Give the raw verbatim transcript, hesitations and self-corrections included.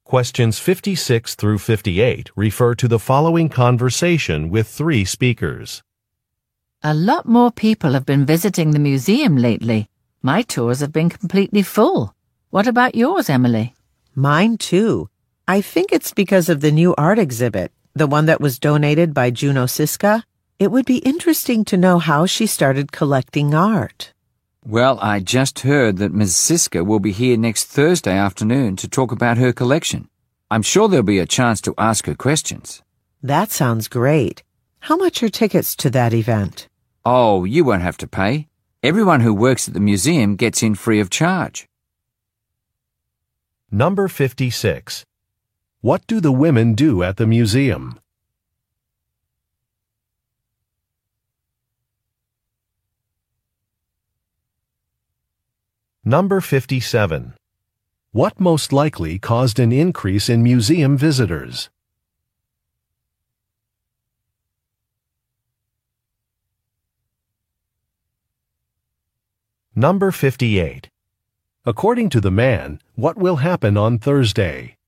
Questions fifty-six through fifty-eight refer to the following conversation with three speakers. A lot more people have been visiting the museum lately. My tours have been completely full. What about yours, Emily? Mine too. I think it's because of the new art exhibit, the one that was donated by Juno Siska. It would be interesting to know how she started collecting art. Well, I just heard that Miz Siska will be here next Thursday afternoon to talk about her collection. I'm sure there'll be a chance to ask her questions. That sounds great. How much are tickets to that event? Oh, you won't have to pay. Everyone who works at the museum gets in free of charge. Number fifty-six. What do the women do at the museum? Number fifty-seven. What most likely caused an increase in museum visitors? Number fifty-eight. According to the man, what will happen on Thursday?